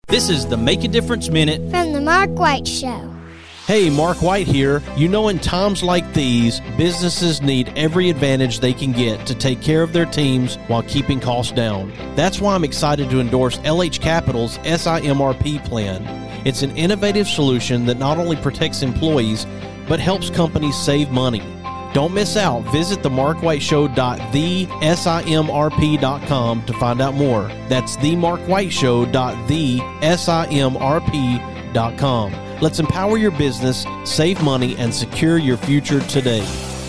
This is the Make a Difference Minute from the Mark White Show. Hey, Mark White here. You know, in times like these, businesses need every advantage they can get to take care of their teams while keeping costs down. That's why I'm excited to endorse LH Capital's SIMRP plan. It's an innovative solution that not only protects employees, but helps companies save money. Don't miss out. Visit themarkwhiteshow.thesimrp.com to find out more. That's themarkwhiteshow.thesimrp.com. Let's empower your business, save money, and secure your future today.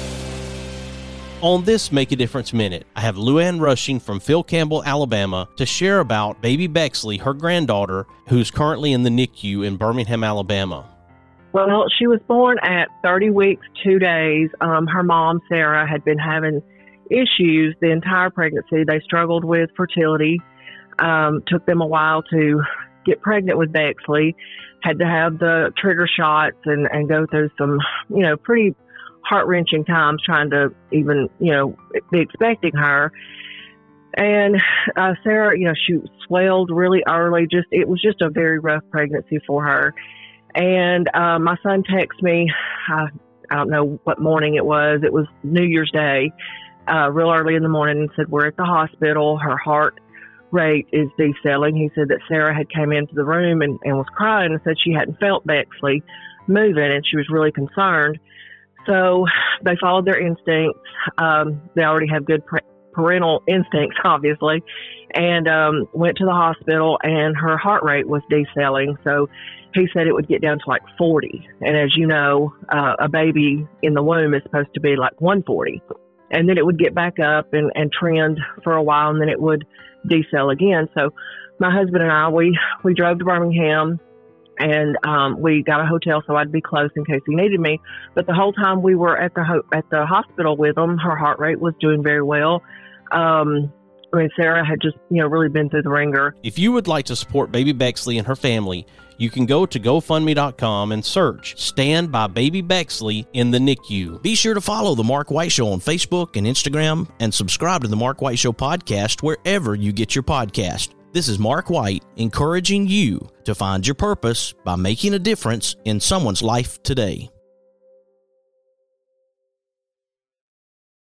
On this Make a Difference Minute, I have Luann Rushing from Phil Campbell, Alabama, to share about baby Bexley, her granddaughter, who's currently in the NICU in Birmingham, Alabama. Well, she was born at 30 weeks, 2 days. Her mom, Sarah, had been having issues the entire pregnancy. They struggled with fertility. Took them a while to get pregnant with Bexley. Had to have the trigger shots and go through some, pretty heart-wrenching times trying to even, be expecting her. And Sarah, she swelled really early. It was just a very rough pregnancy for her. And my son texted me, I don't know what morning it was. It was New Year's Day, real early in the morning, and said, we're at the hospital. Her heart rate is decelerating. He said that Sarah had came into the room and was crying and said she hadn't felt Bexley moving, and she was really concerned. So they followed their instincts. They already have good parental instincts, obviously, and went to the hospital, and her heart rate was decelerating. So he said it would get down to like 40. And as you know, a baby in the womb is supposed to be like 140. And then it would get back up and trend for a while, and then it would decel again. So my husband and I, we drove to Birmingham, and we got a hotel so I'd be close in case he needed me. But the whole time we were at the hospital with him, her heart rate was doing very well. Sarah had just, really been through the ringer. If you would like to support baby Bexley and her family, you can go to GoFundMe.com and search Stand by Baby Bexley in the NICU. Be sure to follow The Mark White Show on Facebook and Instagram, and subscribe to The Mark White Show podcast wherever you get your podcast. This is Mark White, encouraging you to find your purpose by making a difference in someone's life today.